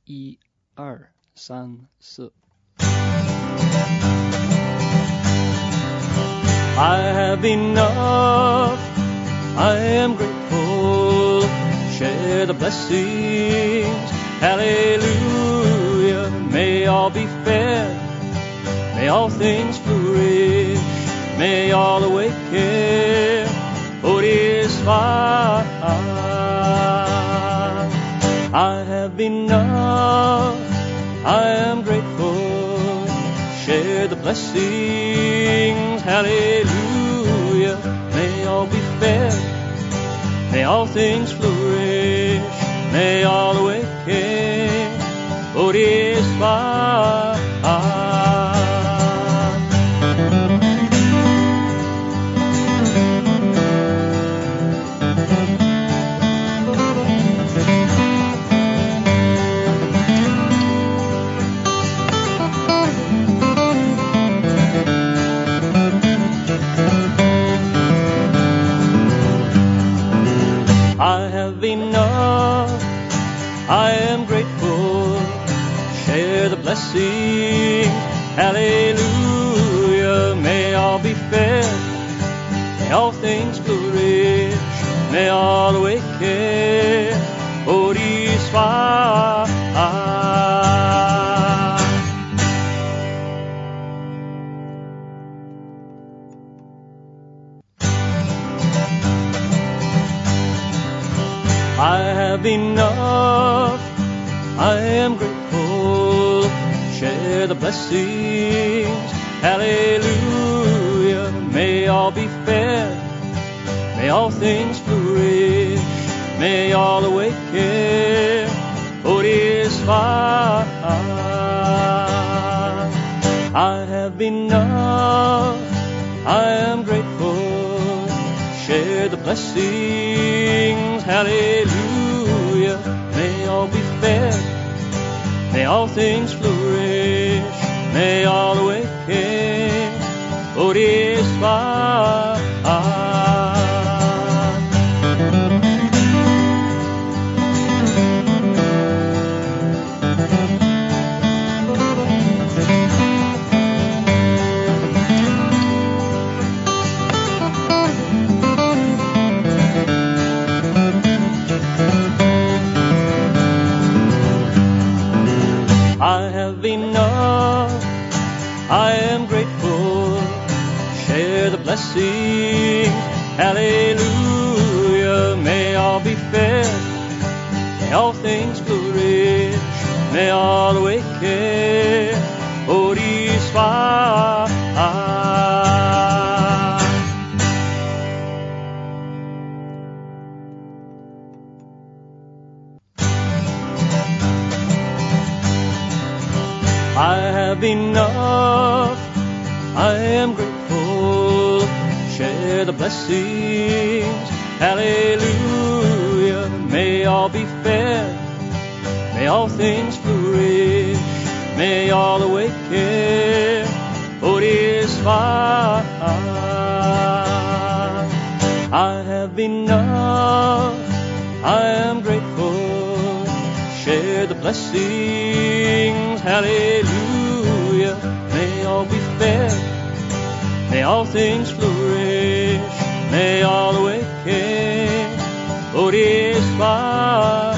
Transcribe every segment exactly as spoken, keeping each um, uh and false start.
一二三四。 I have enough, I am grateful, share the blessings, hallelujah. May all be fed, may all things flourish, may all awaken, Bodhisattva. I have enough, I am grateful, share the blessings, hallelujah. May all be fed, may all things flourish, may all awaken, Bodhisattva. I have enough, I am grateful, share the blessings, hallelujah. May all be fed, may all things flourish, may all awaken, Bodhisattva. I have enough, I am grateful, share the blessings, hallelujah. May all be fed, may all things flourish, may all awaken, Bodhisattva. I have enough, I am grateful, share the blessings, hallelujah. May all be fed, may all things flourish, may all awaken, Bodhisattva. I have enough, I am grateful, share the blessings, hallelujah. May all be fed, may all things flourish, may all awaken, Bodhisattva. I have enough, I am grateful, share the blessings, hallelujah. May all be fed, may all things flourish, may all awaken, Bodhisattva. I have enough, I am grateful, share the blessings, hallelujah. May all be fed, may all things flourish, may all awaken, Bodhisattva.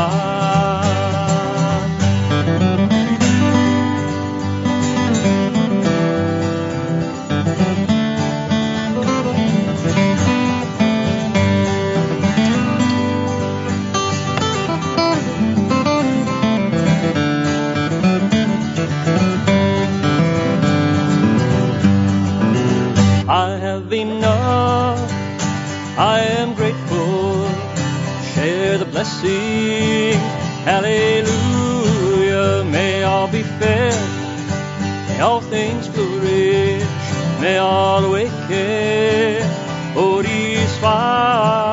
I have enough, I am grateful, share the blessings, hallelujah. May all be fed, may all things flourish, may all awaken, Bodhisattva.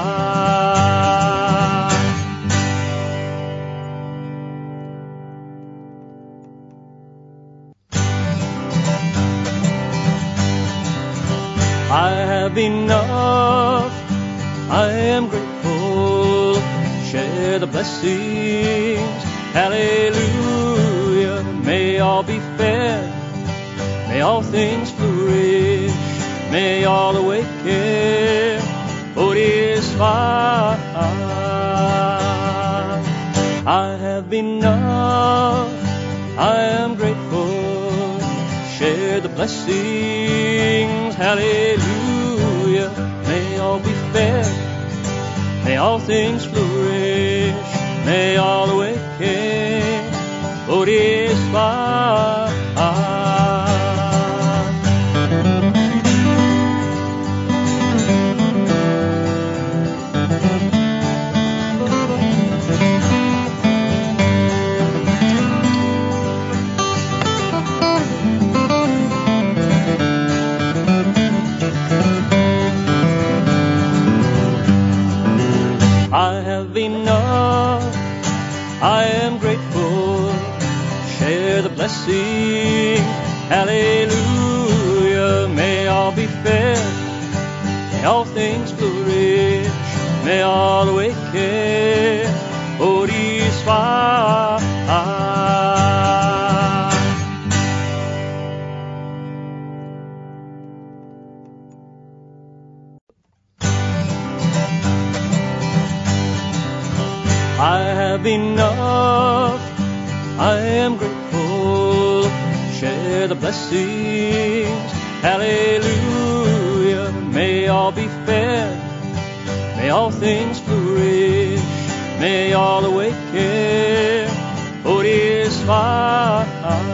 I have enough, I am grateful, share the blessings, Hallelujah. May all be fed. May all things flourish. May all awaken. Bodhisattva. I have enough. I am grateful. Share the blessings. Hallelujah. May all be fed. May all things flourish. May all awaken. Bodhisattva. I have enough. I am grateful. Share the blessing. Hallelujah. May all be fed. May all things flourish. May all awaken. Bodhisattva. I have enough. I am grateful. Share the blessings. Hallelujah. May all be fed. May all things flourish. May all awaken. Bodhisattva.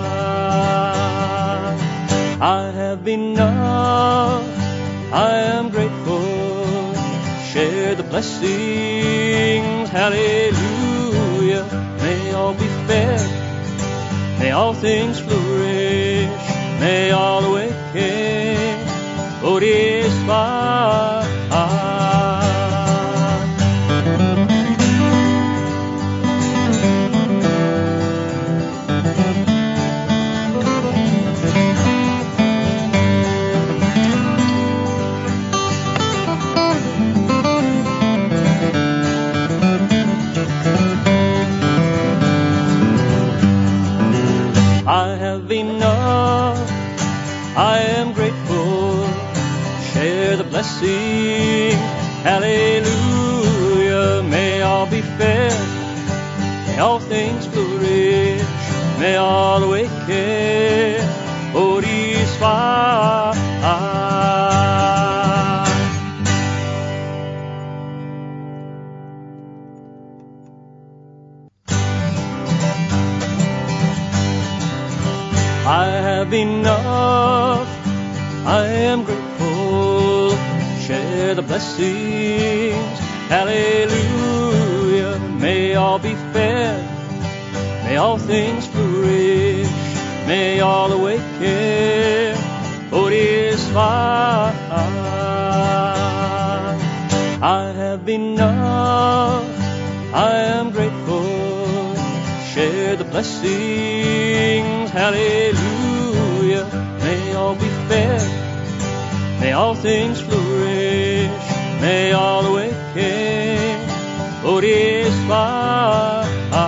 I have enough. I am grateful. Share the blessings. Hallelujah. May all be fed. May all things flourish. May all awaken. Bodhisattva. I have enough. I am grateful. Share the blessing. Hallelujah. May all be fed. May all things flourish. May all awaken. Bodhisattva. I have enough. I am grateful. Share the blessings. Hallelujah. May all be fed. May all things flourish. May all awaken. Bodhisattva. I have enough. I am grateful. Share the blessings. Hallelujah. May all be fed. May all things flourish. May all awaken. Bodhisattva.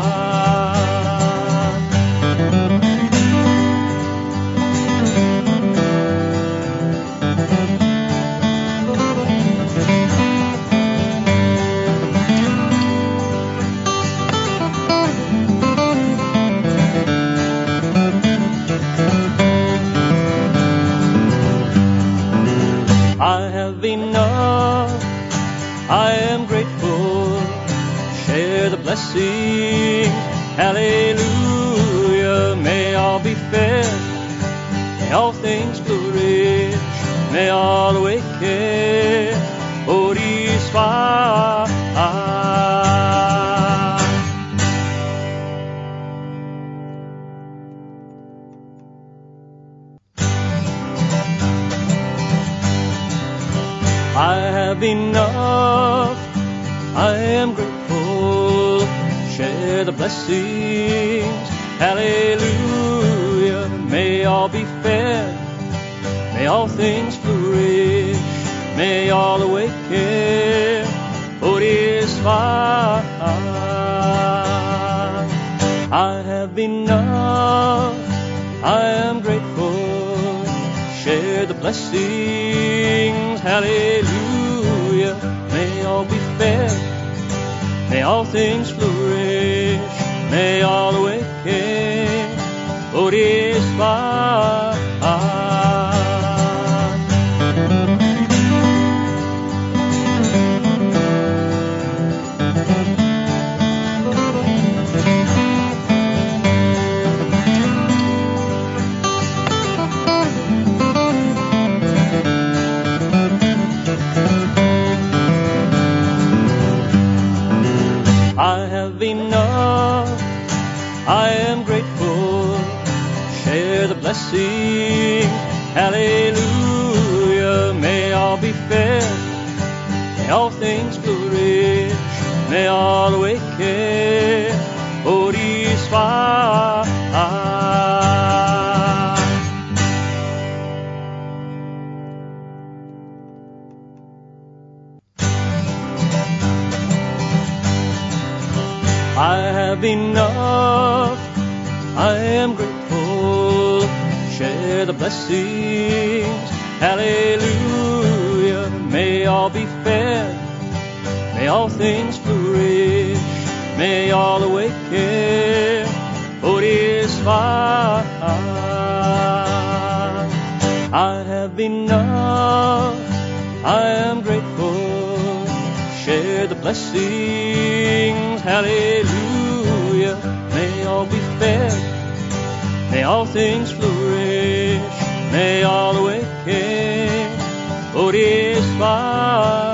I have enough. I am grateful. Share the blessing. Hallelujah. May all be fed. May all things flourish. May all awaken. Bodhisattva. I have enough. I am grateful. Share the blessings. Hallelujah. May all be fed. May all things flourish. May all awaken. Bodhisattva. I have enough, I am grateful. Share the blessings, hallelujah. May all be fed, may all things flourish, may all awaken. Bodhisattva. I have enough, I am grateful. Share the blessing, hallelujah. May all be fed, may all things flourish, may all awaken. Bodhisattva. I have enough, I am grateful. Share the blessings, hallelujah. May all be fed, may all things flourish, may all awaken. Bodhisattva. I have enough, I am grateful. Share the blessings, hallelujah. May all be fed, may all things flourish, may all awaken. Bodhisattva.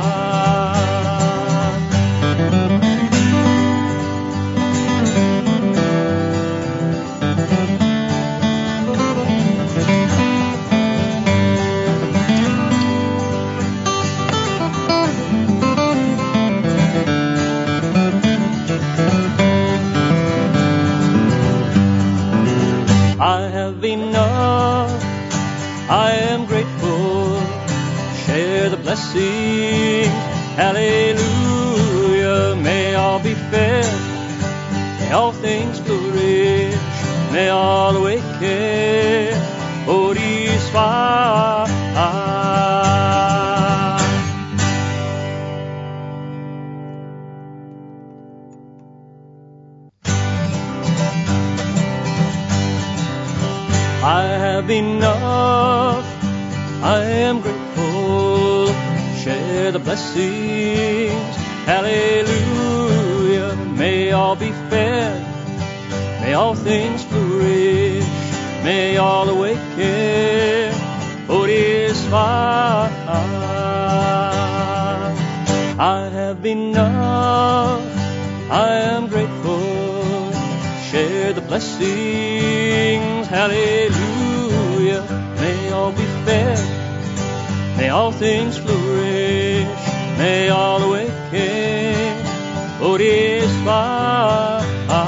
I have enough, I am grateful. Share the blessings, hallelujah. May all be fed, may all things flourish, may all awaken. Bodhisattva. I have enough, I am grateful. Share the blessings, hallelujah. May all be fed, may all things flourish, may all awaken. Bodhisattva. I have enough, I am grateful. Share the blessings, hallelujah. May all be fed, may all things flourish, may all awaken. Bodhisattva.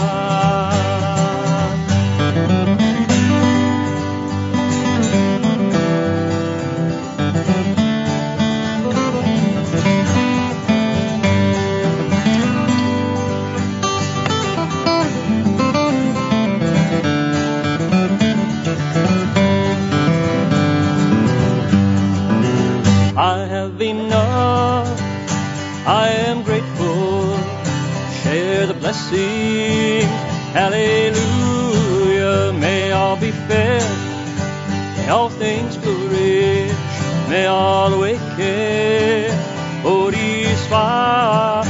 I have enough, I am grateful. Share the blessing, hallelujah. May all be fed, may all things flourish, may all awaken. Bodhisattva.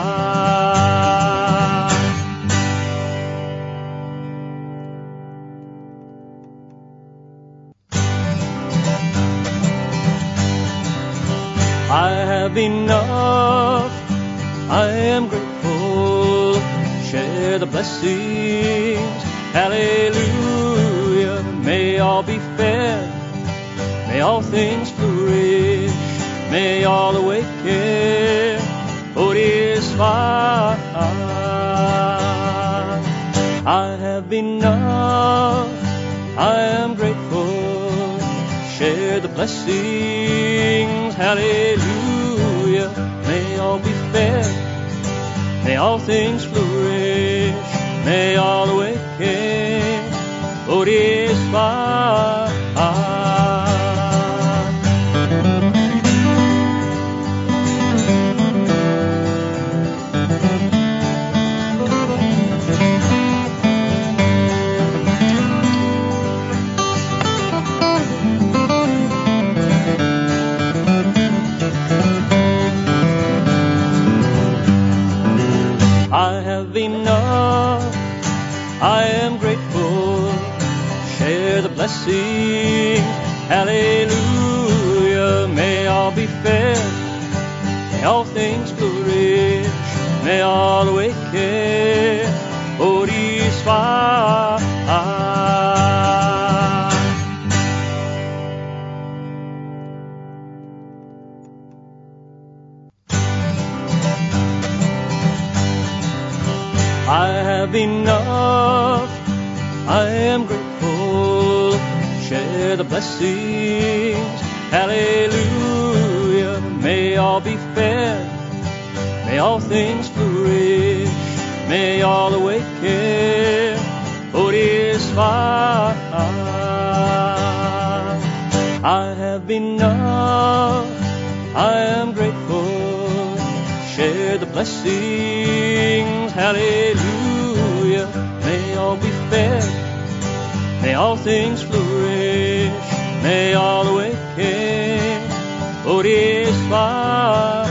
I have enough, I am grateful. Share the blessings, hallelujah. May all be fed, may all things flourish, may all awaken. Bodhisattva. I have enough, I am grateful. Share the blessings, hallelujah. May all be fed, may all things flourish, may all Bodhisattva. I have enough, I am grateful, share the blessings, hallelujah. May all be fed, may all things flourish, may all awaken, Bodhisattva. I have enough, I am grateful, share the blessings, hallelujah. May all be fed, may all things flourish, may all awaken, Bodhisattva. I have enough, I am grateful, share the blessings, hallelujah. May all be fed, may all things flourish, may all awaken, Bodhisattva.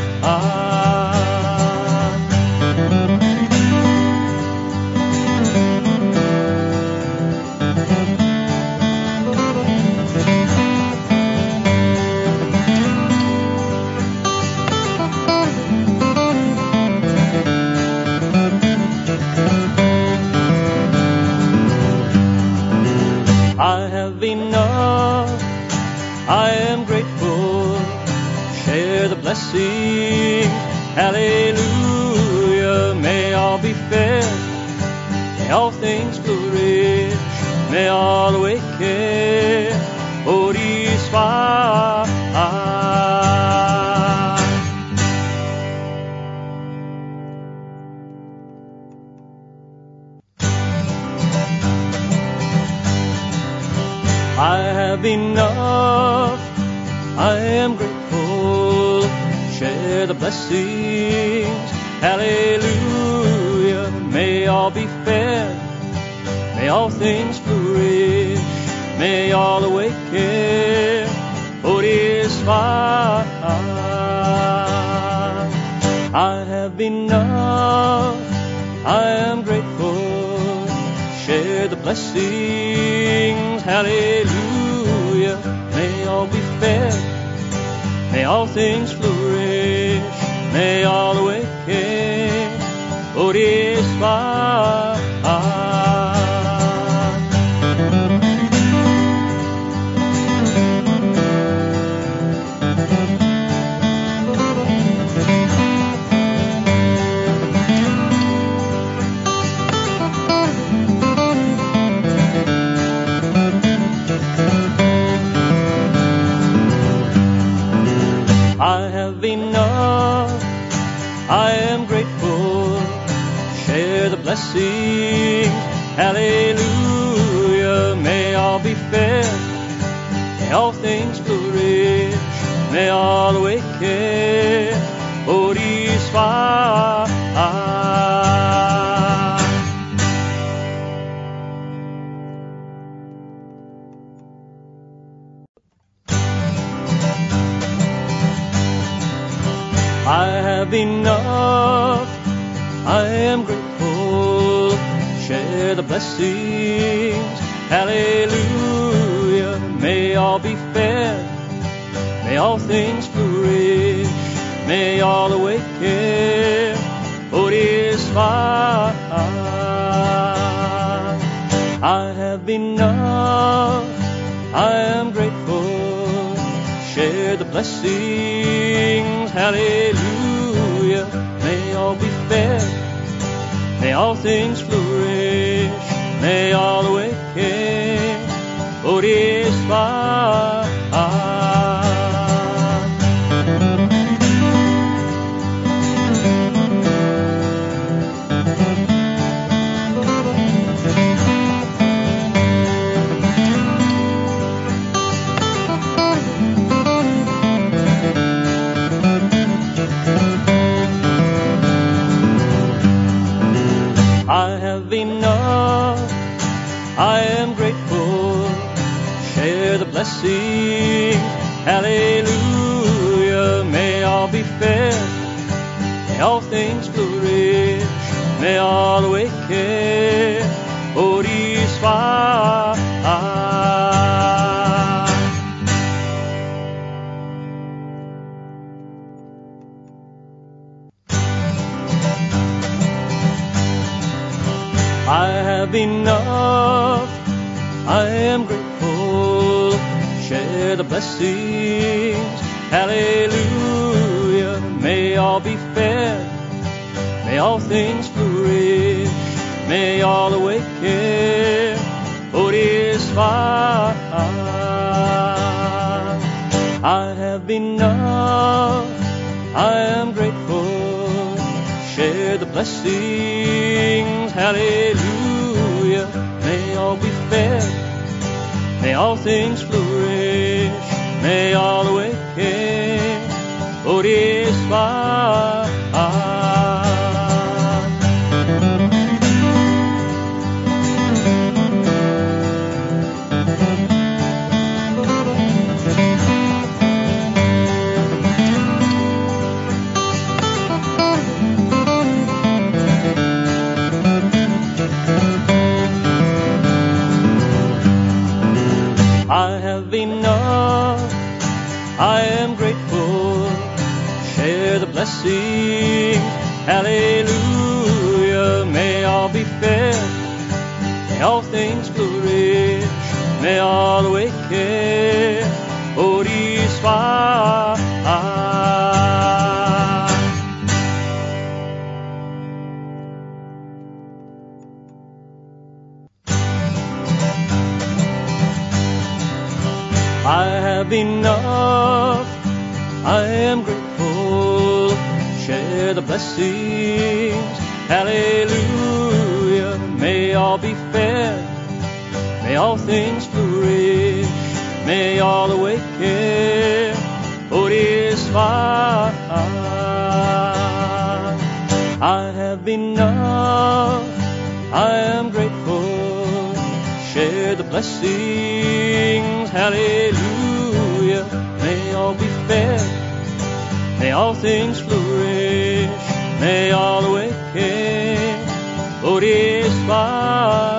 I have enough, I am grateful, share the blessings, hallelujah. May all be fed, may all things flourish, may all awaken, Bodhisattva. I have enough, I am grateful, share the blessings, hallelujah. May all be fed, may all things flourish, may all awaken, Bodhisattva. I have enough, I am grateful, share the blessings, hallelujah. May all be fed, may all things flourish, may all awaken, Bodhisattva. I have enough, I am grateful, share the blessings, hallelujah. May all be fed, may all things flourish, may all awaken, Bodhisattva. I have enough, I am grateful, share the blessings, hallelujah. May all be fed, may all things flourish, may all awaken, Bodhisattva. I have enough, I am grateful, share the blessings, hallelujah. May all be fed, may all things flourish, may all awaken, Bodhisattva. have enough. I am grateful. Share the blessings. Hallelujah. May all be fed. May all things flourish. May all awaken. Bodhisattva. I have enough. I am grateful. Share the blessings. Hallelujah. May all be fed. May all things flourish. May all awaken. Bodhisattva. I have enough. I am grateful. Share the blessings. Hallelujah. May all be fed. May all things flourish. May all awaken. Bodhisattva. I have enough. I am grateful. Share the blessing. Hallelujah. May all be fed. May all things flourish. May all awaken. Bodhisattva. I have enough. I am grateful. Share the blessings. Hallelujah. May all be fed. May all things flourish. May all awaken. Bodhisattva. I have enough. I am grateful. Share the blessings. Hallelujah. May all be fed. May all things flourish. May all awaken. Bodhisattva.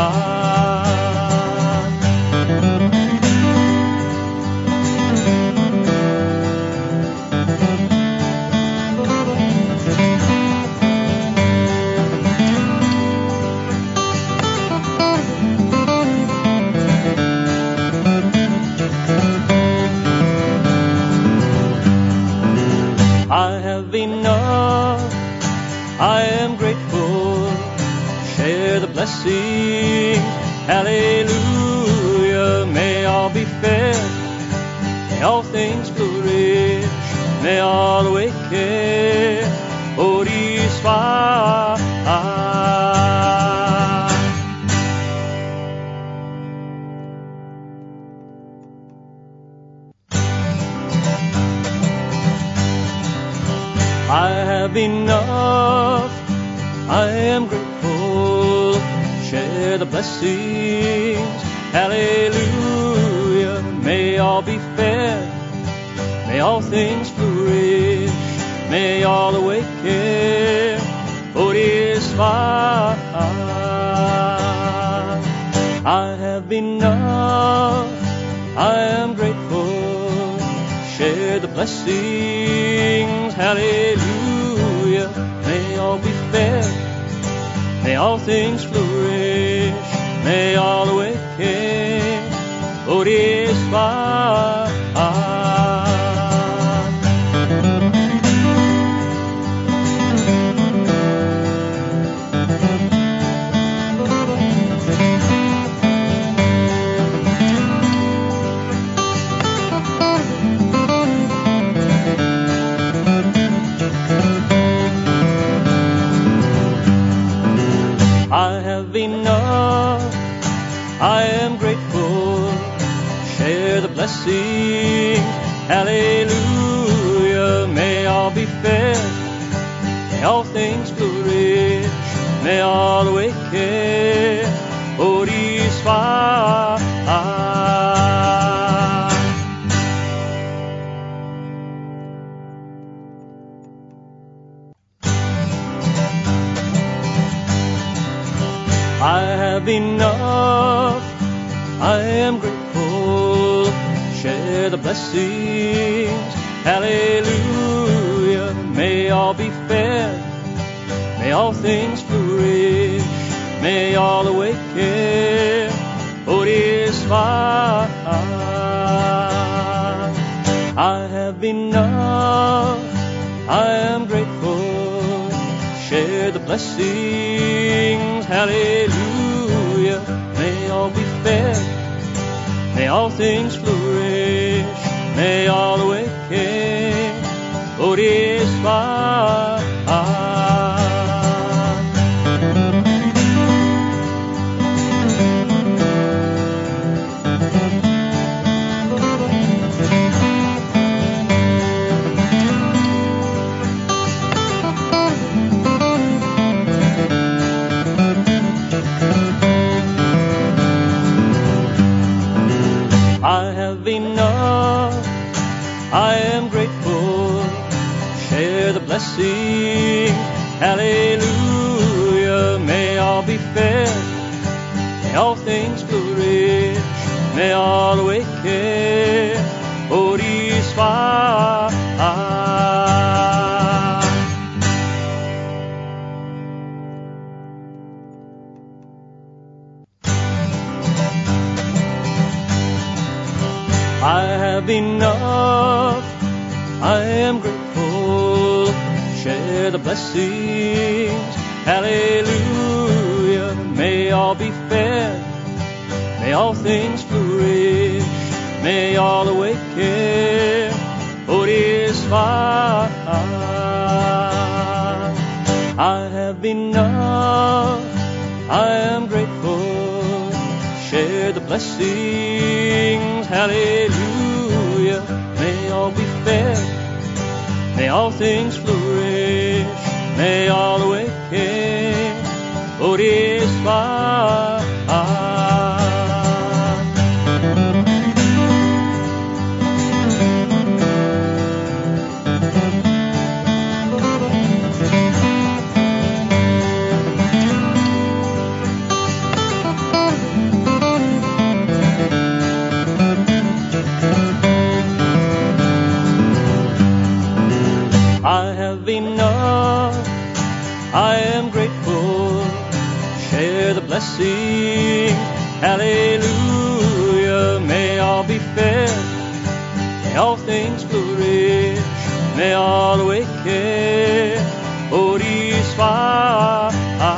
I have enough. I am grateful. Share the blessing. Hallelujah. May all be fed. May all things flourish. May all awaken. Bodhisattva. I have enough. I am grateful. Share the blessings. Hallelujah. May all be fed. May all things flourish. May all awaken. Bodhisattva. I have enough. I am grateful. Share the blessings. Hallelujah. May all be fed. May all things flourish. May all awaken. Bodhisattva. I have enough. I am grateful. Share the blessing. Hallelujah. May all be fed. May all things flourish. may all awaken. Bodhisattva. I have enough, I am grateful, share the blessings, hallelujah. May all be fed, may all things flourish, may all awaken, Bodhisattva. I have enough, I am grateful, share the blessings, hallelujah. May all be fed, may all things flourish, may all awaken, Bodhisattva. I have enough, I am grateful, share the blessing, hallelujah. May all be fed, may all things flourish, may all awaken, Bodhisattva. I have enough, I am grateful, share the blessings, hallelujah. May all be fed, may all things flourish, may all awaken, Bodhisattva. I have enough, I am grateful, share the blessings, hallelujah. May all be fed, may all things flourish, may all awaken, Bodhisattva. I have enough, I am grateful, share the blessing, hallelujah. May all be fed, may all things flourish, may all awaken, Bodhisattva.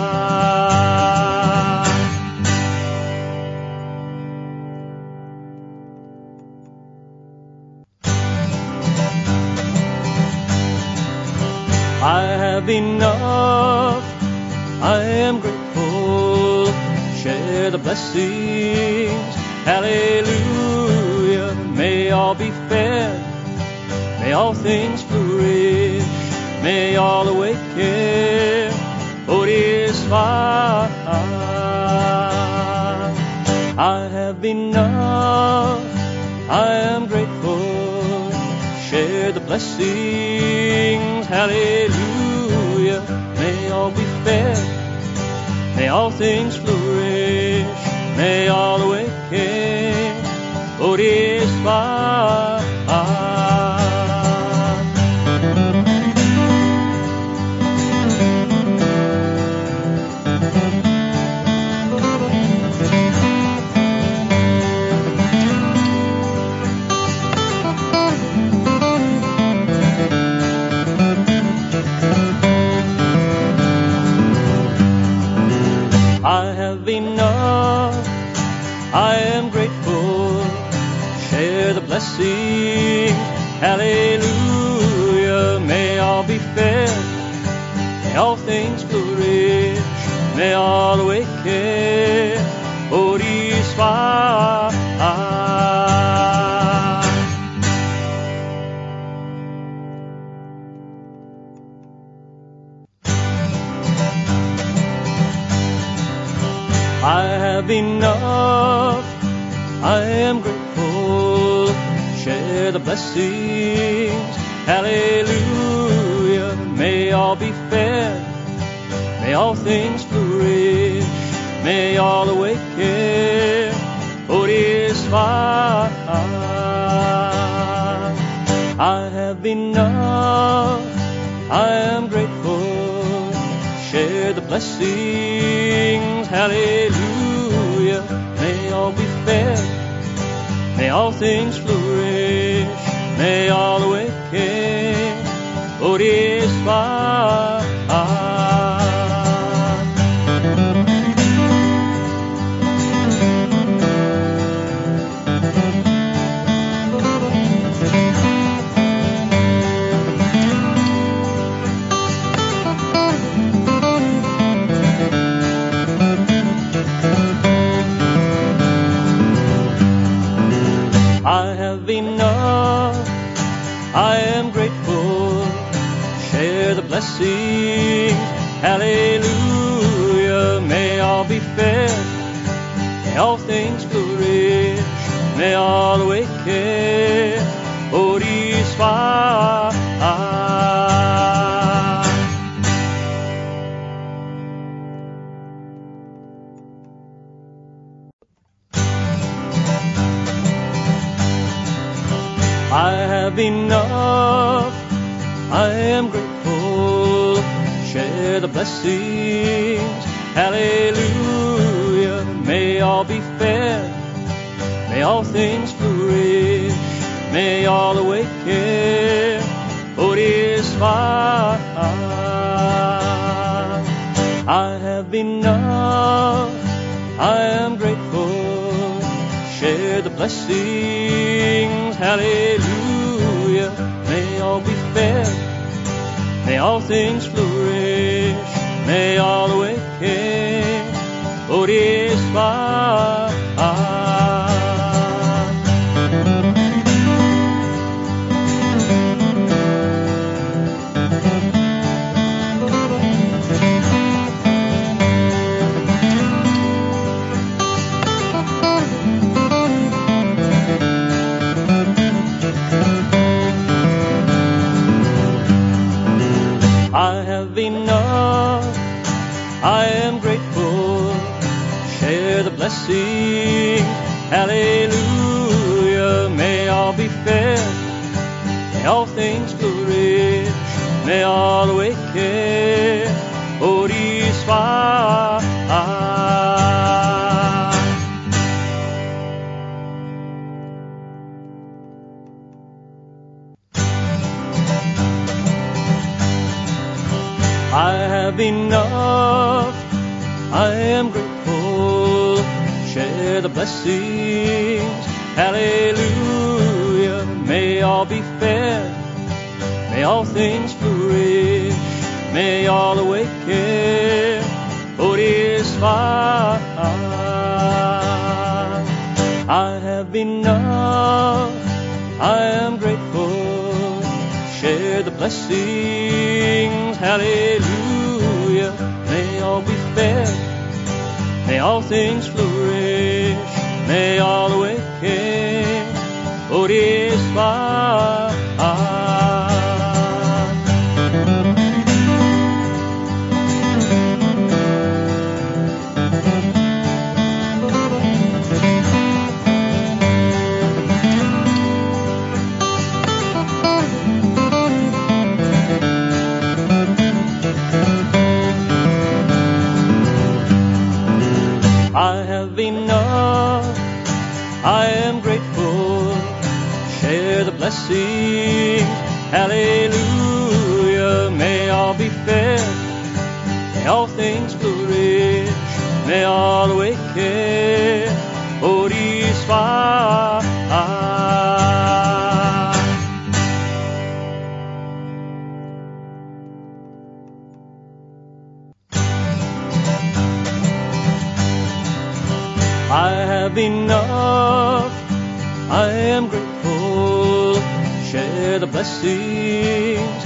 I have enough, I am grateful, share the blessings, hallelujah. May all be fed, may all things flourish, may all awaken, Bodhisattva. I have enough, I am grateful, share the blessings, hallelujah. May all be fed, may all things flourish, may all awaken, Bodhisattva. I have enough, I am grateful, share the blessing, hallelujah. May all be fed, may all things flourish, may all awaken, Bodhisattva. I have enough. I am grateful. Share the blessings. Hallelujah. May all be fed. May all things flourish. May all awaken. Bodhi Svaha. I have enough. I am grateful. Share the blessings. Hallelujah. May all be fed. May all things flourish. May all awaken. Bodhi Svaha. I have enough. I am grateful. Share the blessings. Hallelujah. May all be fed. May all things flourish. May all awaken. Bodhi Svaha. I have enough. I am grateful. Share the blessings. Hallelujah. May all be fed. May all things flourish. May all awaken. Bodhi Svaha. I have enough. I am grateful. Share the blessings. Hallelujah. May all be fed. May all things flourish. May all awaken. Bodhi Svaha. I have enough. I am grateful. Share the blessings. Hallelujah. May all be fed. May all things flourish. May all awaken. Bodhi Svaha. I have enough. I am grateful. Share the blessings. Hallelujah. May all be fed. May all things flourish. May all awaken. Bodhi Svaha. I have enough. I am grateful. Share the blessings. Hallelujah. May all be fed. May all things flourish. May all awaken. Bodhi Svaha. I have enough. I am grateful. Share the blessings. Hallelujah. May all be fed. May all things flourish. May all awaken. Bodhi Svaha. I have enough. I am grateful. Share the blessings.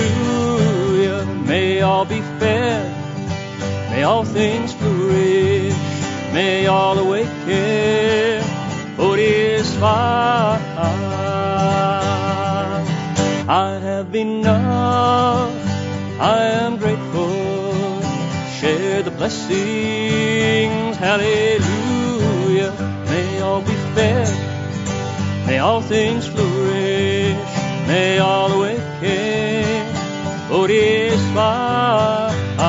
Hallelujah. May all be fed. May all things flourish. may all awaken. Bodhisattva, I have enough, I am grateful. Share the blessings, hallelujah. May all be fed, may all things flourish, may all awaken. Bodhisattva.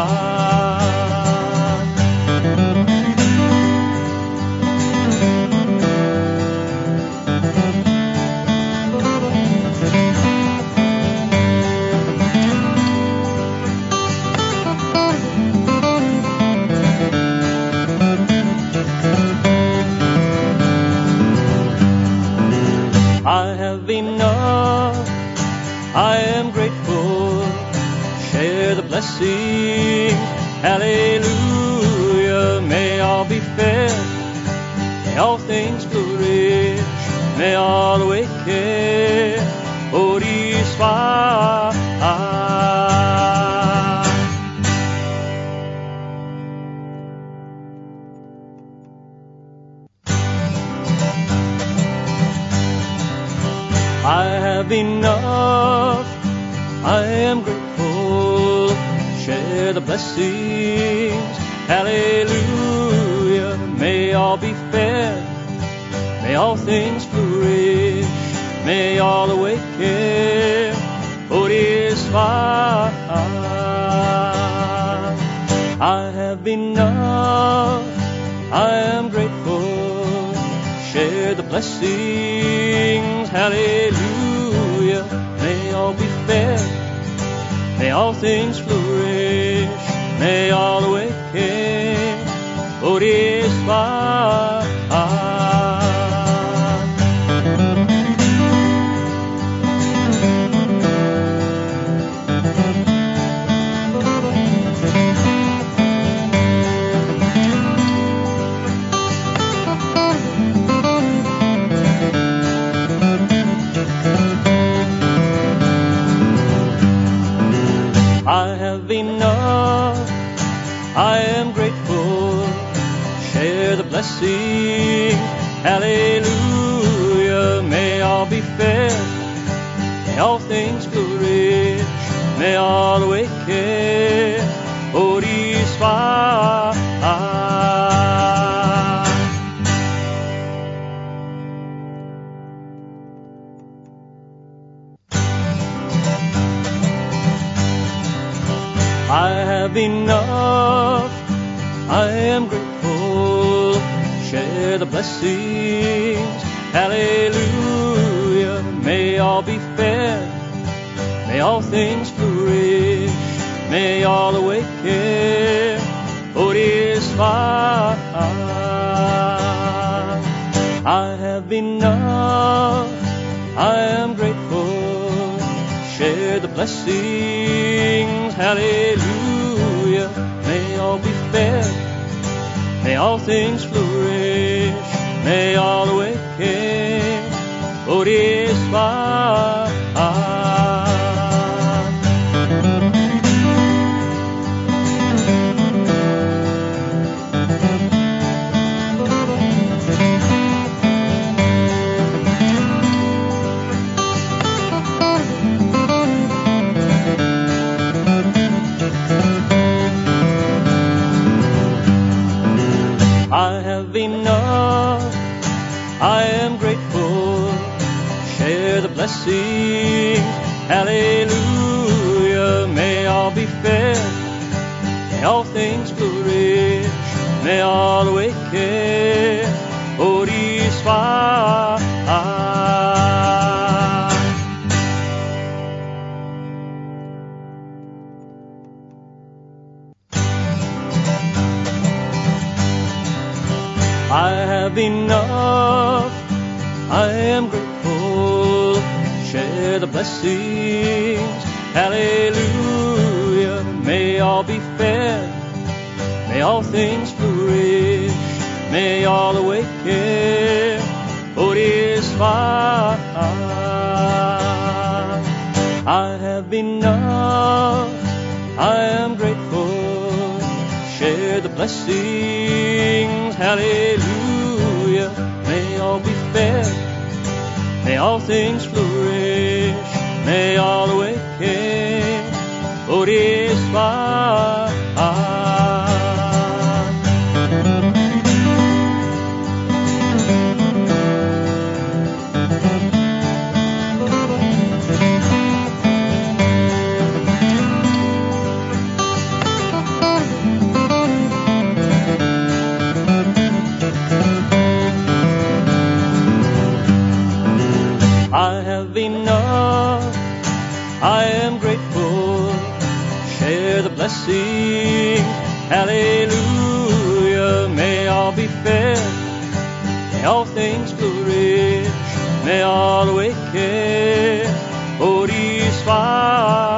I have enough, I am grateful. Share the blessings, hallelujah. May all be fed, may all things flourish, may all awaken. Bodhisattva. I have enough, I am grateful. Share the blessings, hallelujah. May all be fed, may all things flourish, may all awaken. Bodhisattva. I have enough, I am grateful. Share the blessings, hallelujah. May all be fed, may all things flourish, may all awaken. Bodhisattva. I have enough, I am grateful. Share the blessings, hallelujah. May all be fed, may all things flourish, may all awaken. Bodhisattva. I have enough, I am grateful. Share the blessings, hallelujah. May all be fed, may all things flourish, may all awaken. Bodhisattva. I have enough, I am grateful. Share the blessings, hallelujah. May all be fed, may all things flourish, may all awaken. Bodhisattva. I have enough, I am grateful. Share the blessings, hallelujah. May all be fed, may all things flourish, may all awaken. Bodhisattva. I have enough, I am grateful. Share the blessings, hallelujah. May all be fed, may all things flourish, may all awaken. Bodhisattva. I have enough, I am grateful. Share the blessings, hallelujah. May all be fed, may all things flourish, may all awaken, Bodhisattva. I have enough, I am grateful, share the blessing, hallelujah. May all be fed, may all things flourish, may all awaken, Bodhisattva.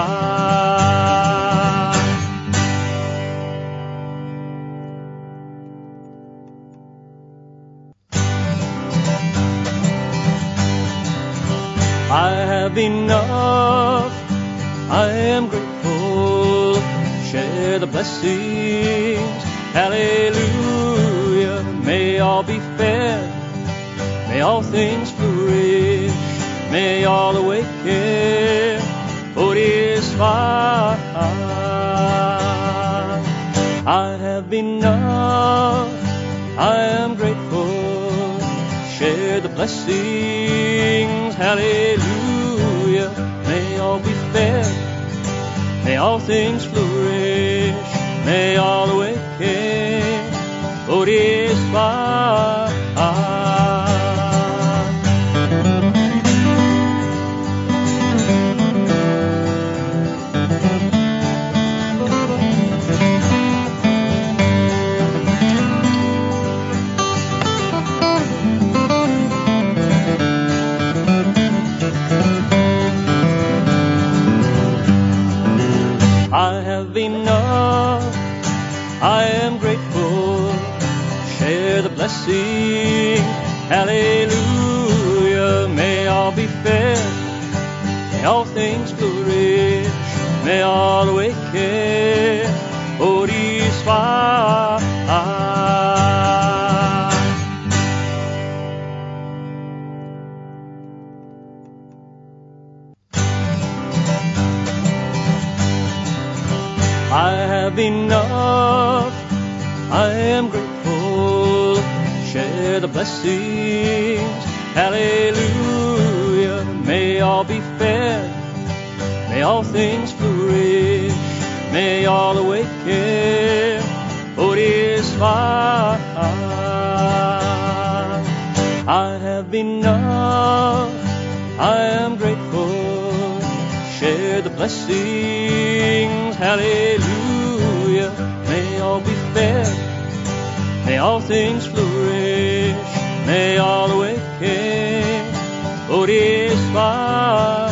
I have enough, I am grateful, share the blessings, hallelujah. May all be fed, may all things flourish, may all awaken, Bodhisattva. I have enough, I am grateful, share the blessings, hallelujah. May all be fed, may all things flourish, may all awaken, Bodhisattva. I have enough, I am grateful, share the blessing, hallelujah. May all be fed, may all things flourish, may all awaken, Bodhisattva. I have enough, I am grateful, share the blessings, hallelujah. May all be fed, may all things flourish, may all awaken, Bodhisattva. I have enough, I am grateful, share the blessings, hallelujah. May all be fed, may all things flourish, may all awaken, Bodhisattva.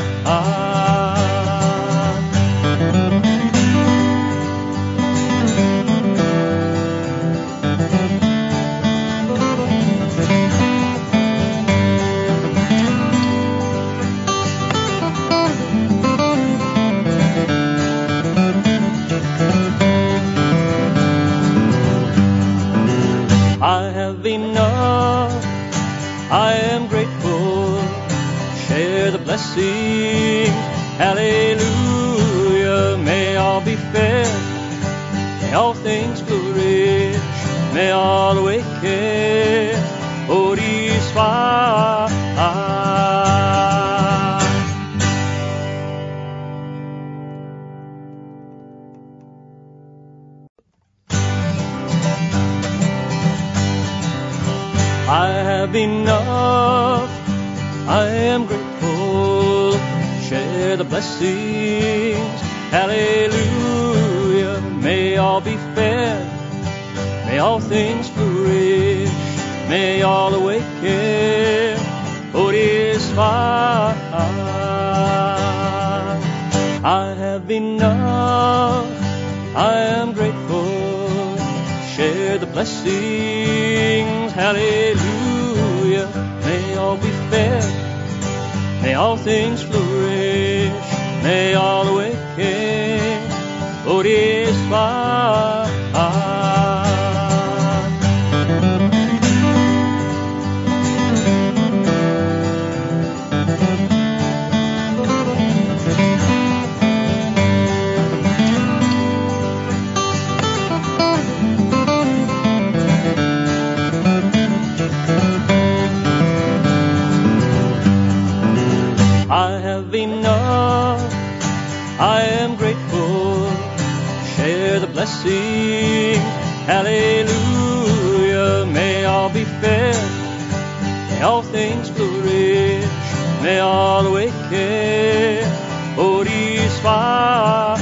I have enough, I am grateful, share the blessings, hallelujah. May all be fed, may all things flourish, may all awaken, Bodhisattva. I have enough, I am grateful, share the blessings, hallelujah. May all be fed, may all things flourish, may all awaken, Bodhisattva. I have enough, I am grateful, share the blessings, hallelujah. May all be fed, may all things flourish, may all awaken, Bodhisattva. I am grateful. Share the blessing. Hallelujah. May all be fed. May all things flourish. May all awaken. Bodhisattva.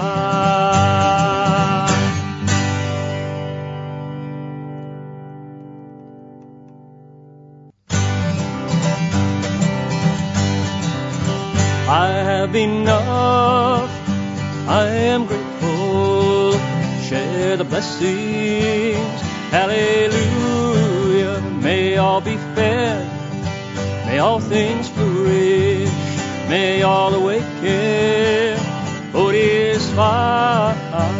I have enough. I am grateful. Share the blessings. Hallelujah. May all be fed. May all things flourish. May all awaken. Bodhisattva.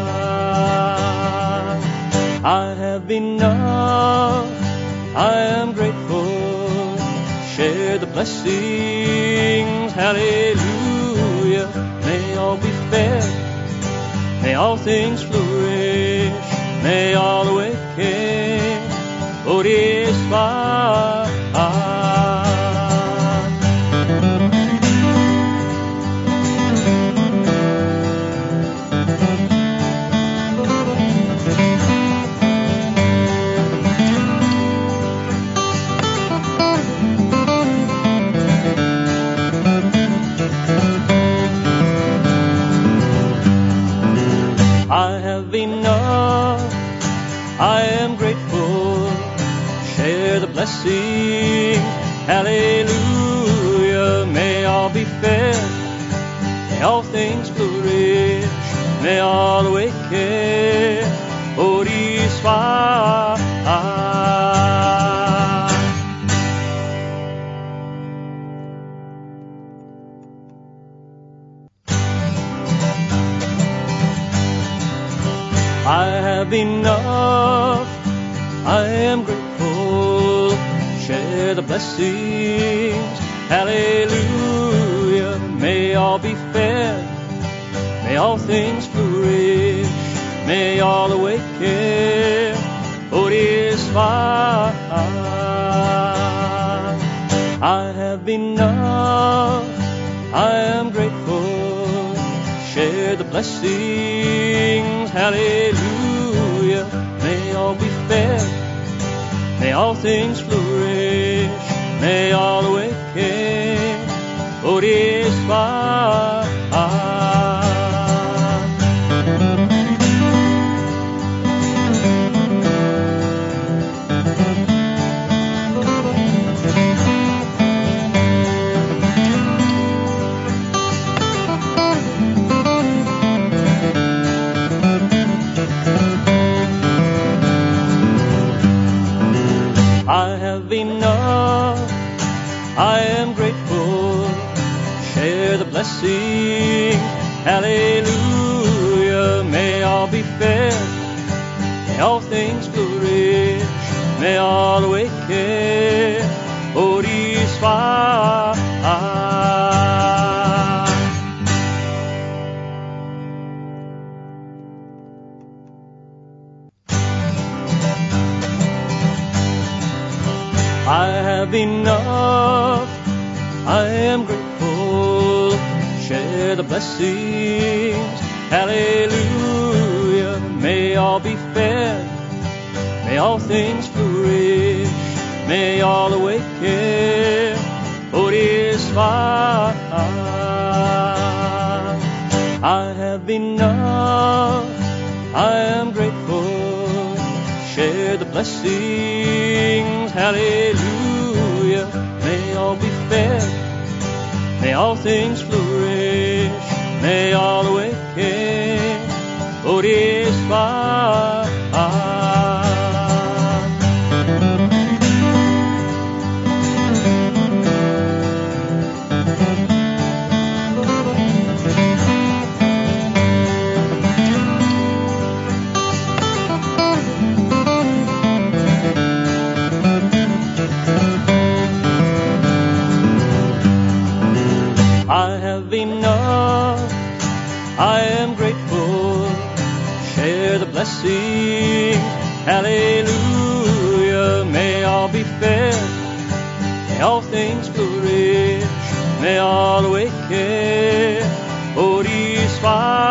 I have enough. I am grateful. Share the blessings. Hallelujah. May all be fed. May all things flourish. May all awaken. Bodhisattva. I have enough. I am grateful. Share the blessing. Hallelujah. May all be fed. May all things flourish. May all awaken. Bodhisattva. I have enough. I am grateful. Share the blessings. Hallelujah. May all be fed. May all things flourish. May all awaken. Bodhisattva. I have enough. I am grateful. Share the blessings. Hallelujah. May all be fed. May all things flourish. May all awaken. Bodhisattva. I have enough. I am grateful. Share the blessing. Hallelujah. May all be fed. May all things flourish. May all awaken. Bodhisattva. I have enough. I am grateful. Share the blessings. Hallelujah. May all be fed. May all things flourish. May all awaken. Bodhisattva. I have enough. I am grateful. Share the blessings. Hallelujah. May all be fed. May all things flourish. May all awaken. Bodhisattva. I have enough. I am grateful. Share the blessing. Hallelujah. May all be fed. May all things flourish. May all awaken. Bodhisattva. fire.